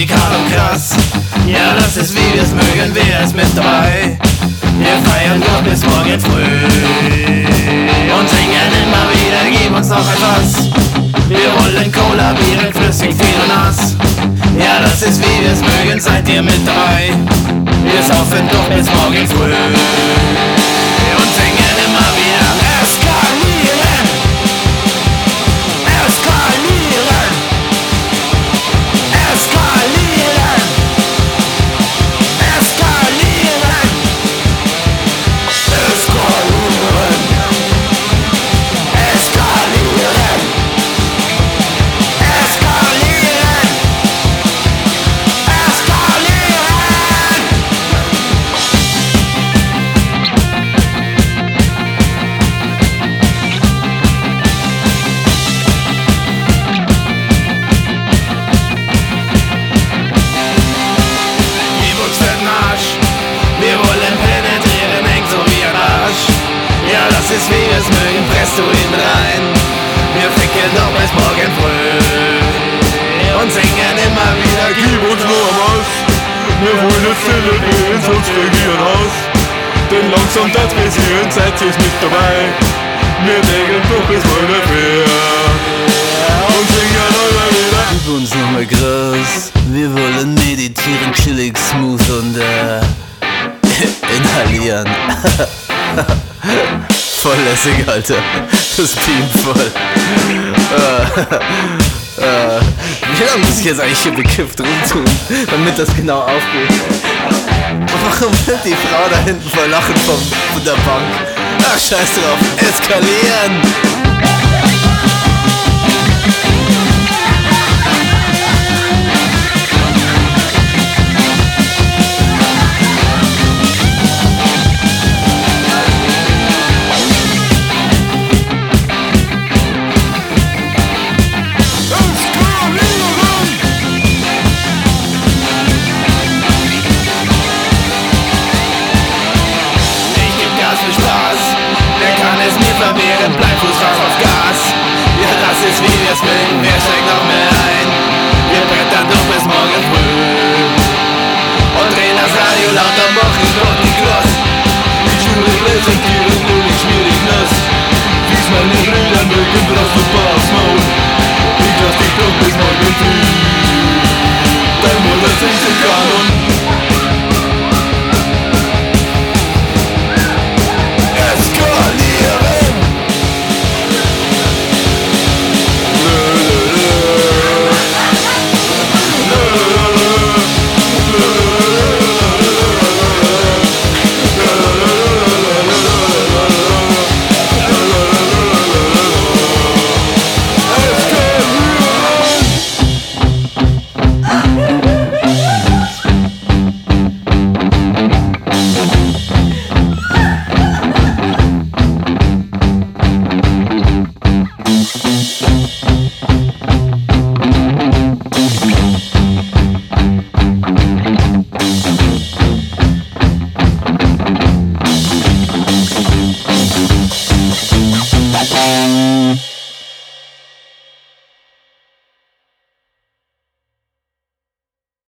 radikal und krass. Ja, das ist wie wir's mögen, wer ist mit dabei? Wir feiern Gott bis morgen früh und singen immer wieder, gib uns noch etwas. Wir wollen Cola, Bier, flüssig, viel und nass. Ja, das ist wie wir's mögen, seid ihr mit dabei? Wir saufen doch bis morgen früh und singen immer wieder, eskalieren, eskalieren, eskalieren, eskalieren, eskalieren, eskalieren, eskalieren, eskalieren. Gib uns fetten Arsch, wir wollen penetrieren, eng so wie ein Arsch. Ja, das ist wie wir's mögen, presst du ihn rein. Wir ficken doch bis morgen früh und singen immer wieder, Gib uns nur am Arsch. Wir wollen jetzt zelebrieren, sonst regieren aus. Denn langsam das passieren, seid ihr mit dabei. Wir regeln doch bis morgen früh und singen immer wieder. Gib uns nochmal groß, wir wollen meditieren, chillig, smooth und inhalieren. Voll lässig, Alter. Das beamt voll. Wie lange muss ich jetzt eigentlich hier bekifft rumtun, damit das genau aufgeht? Warum wird die Frau da hinten vor Lachen von der Bank? Ach, scheiß drauf. Eskalieren! Für Spaß, wer kann es mir verwehren? Bleib Fuß raus auf Gas. Ja, das ist wie wir's mögen, wer